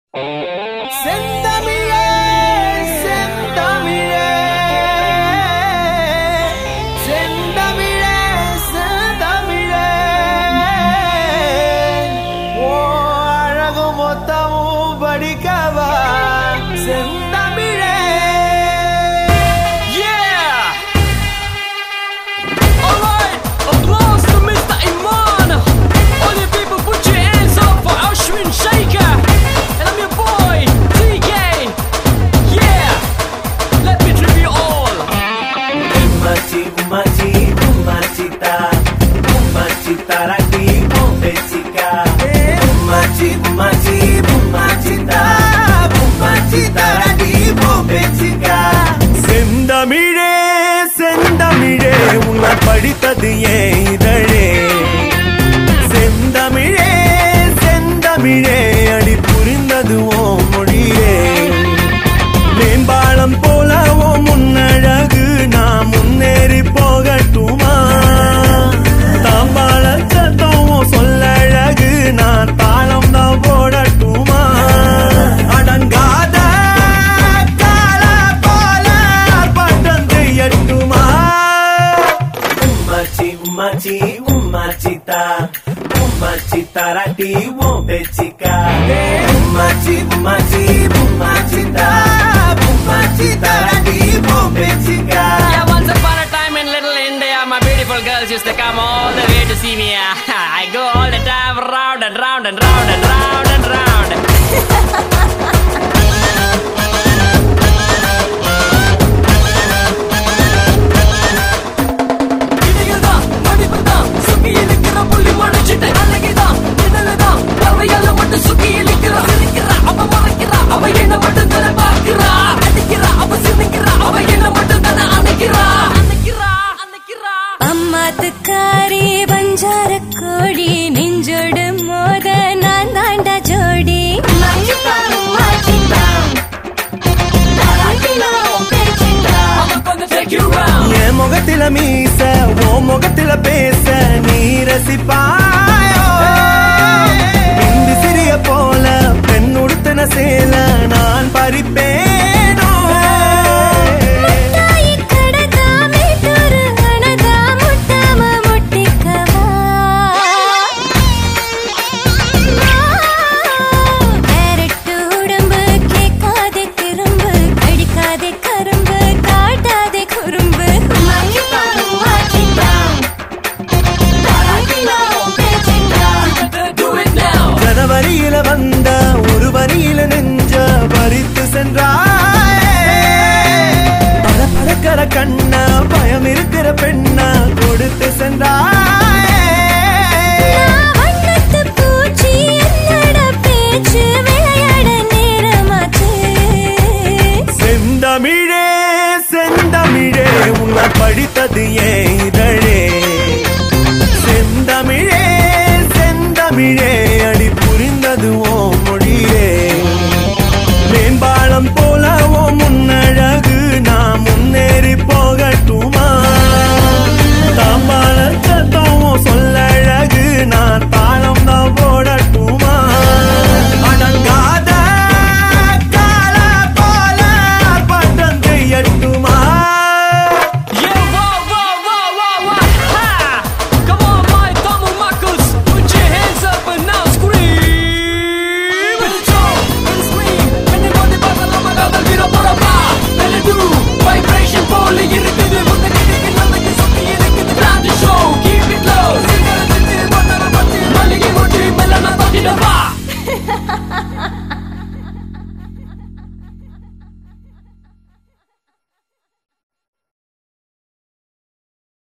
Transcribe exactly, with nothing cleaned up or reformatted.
செந்தமிழே செந்தமிழே செந்தமிழே செந்தமிழே ஓ அழகு மொத்தமும் படிக்கவா செந்தமிழே. Yeah! Alright, applause to Mister Iman. All you people put your hands up for Ashwin Shaker. And I'm your boy, T K. Yeah! Let me trip you all. Umachi, umachi, umachita, umachita rati bombechika. Umachi, umachi, umachita, umachita rati bombechika. செந்தமிழே செந்தமிழே உன்னை படித்தது ஏன் இதழே. செந்தமிழே செந்தமிழே அடி புரிந்தது ஓ மொழியே. மேம்பாலம் போல ஓ முன்னழகு நான் முன்னேறி போகட்டுமா. தாம்பாள சத்தம் சொல்லழகு நான் தாளம் தான் போடட்டுமா. அடங்காத கால போல பட்டம் செய்யட்டுமா. Umachi, umachi, umachita, umachita rati bombechika. Umachi, umachi, umachita, umachita rati bombechika. Yeah, once upon a time in Little India, my beautiful girls used to come all the way to see me. I go all the time round and round and round and round and round. இடையில்தான், நடுவுதான், சுத்தி இழுக்கிற புள்ளி மடிச்சிட்டு அழகிதான், இதழுதான், பறவையால மட்டும் சுத்தி இழுக்கிறா. சிரிக்கிறா, அவ மறைக்கிறா, அவ என்ன மட்டும் தானே பார்க்கிறா. அடிக்கிறா, அவ சிரிக்கிறா, அவ என்ன மட்டும் தானே அணைக்கிறா. அணைக்கிறா, அணைக்கிறா. அம்மாத்துக்காரி பஞ்சார கோழி நெஞ்சோடு மோத நான் தாண்டா ஜோடி. I'm gonna take you round. என் முகத்தில மீச ஓ முகத்தில பேச நீ ரசிப்பாயோ. பிந்து சிறிய போல பெண் உடுத்தின சேல நான் பறிப்பேனோ. முட்டாய் கடகா மேட்டூரு அனதா முட்டாம முட்டிக்கவா. கேரட்டு உடம்பு கேட்காதே திரும்பு கடிக்காதே கரும்பு காட்டாதே குறும்பு. Do it now. ஜனவரியில வந்த ஒரு வரியில நெஞ்ச பறித்து சென்றாய். பல பழக்கிற கண்ண பயம் இருக்கிற பெண்ண கொடுத்து சென்றாய். நான் வண்ணத்து பூச்சி என்னடா பேச்சு விளையாட நேரமாச்சு. செந்தமிழே செந்தமிழே உன்னை படித்தது ஏன்